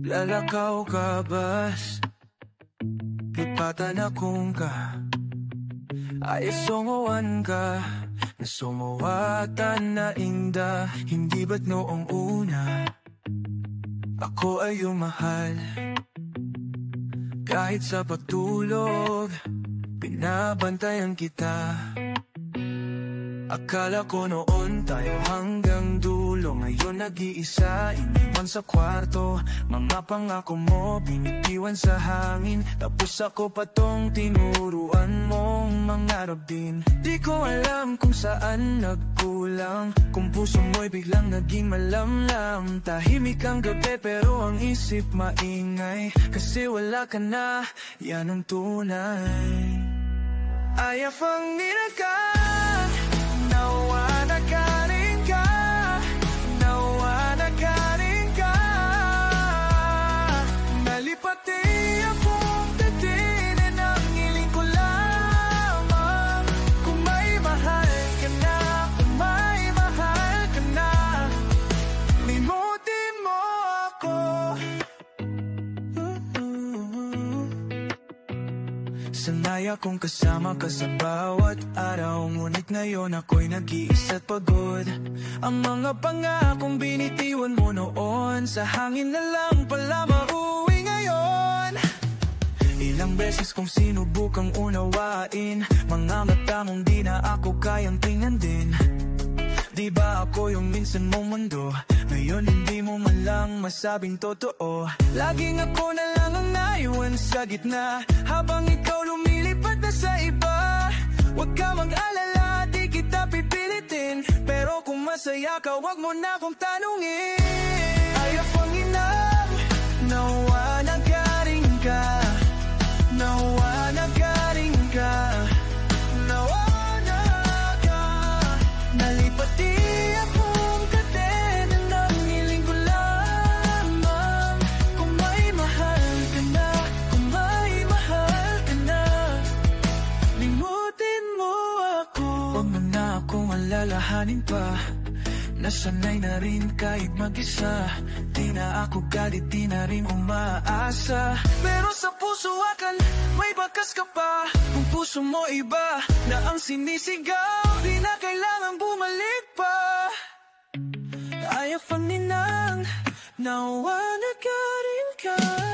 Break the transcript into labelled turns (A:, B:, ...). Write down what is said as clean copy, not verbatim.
A: Lalakaw ka bas, lipatan akong ka. Ay sunguan ka, nasumuwatan na inda. Hindi ba't noong una ako ay umahal? Kahit sa pagtulog, binabantayan kita. Akala ko noon tayo hanggang dulo. Ngayon nag-iisa, iniwan sa kwarto. Mga pangako mo, binitiwan sa hangin. Tapos ako pa tong tinuruan mong mangarap din. Di ko alam kung saan nagkulang, kung puso mo'y biglang naging malamlam. Tahimik ang gabi pero ang isip maingay, kasi wala ka na, yan ang tunay. Ayaw pang nilaka, nawa na ka rin ka, nawa na ka rin ka. Nalipati akong tatinin ang hiling ko lamang. Kung may mahal ka na, kung may mahal ka na, limutin mo ako. Sanay akong kasama ka sa bawat araw, ngunit ngayon ako'y nag-iisa't pagod. Ang mga pangakong binitiwan mo noon, sa hangin na lang pala mauwi ngayon. Ilang beses kong sinubukang unawain, mga mata mong di na ako kayang tingnan din. Di ba ako yung minsan mong mundo, ngayon hindi mo man lang masabing totoo. Laging ako na lang ang naiwan sa gitna, habang ikaw lumilipad na sa iba. Huwag ka mag-alala, di kita pipilitin, pero kung masaya ka, huwag mo na akong tanungin. Ayaw pang inang, nawa na ka rin ka, nawa na ka rin ka, nawa na ka. Nalipati akong kadena ng hiling ko lamang. Kung may mahal ka na, kung may mahal ka na, limutin mo ako. Huwag mo na akong alalahanin pa, nasanay na rin kahit mag-isa. Di na ako galit, di na rin umaasa, pero sa puso akan may bakas ka pa. Kung puso mo iba na ang sinisigaw, di na kailangang bumalik pa. Ayaw pang ninang, nawa na ka rin ka.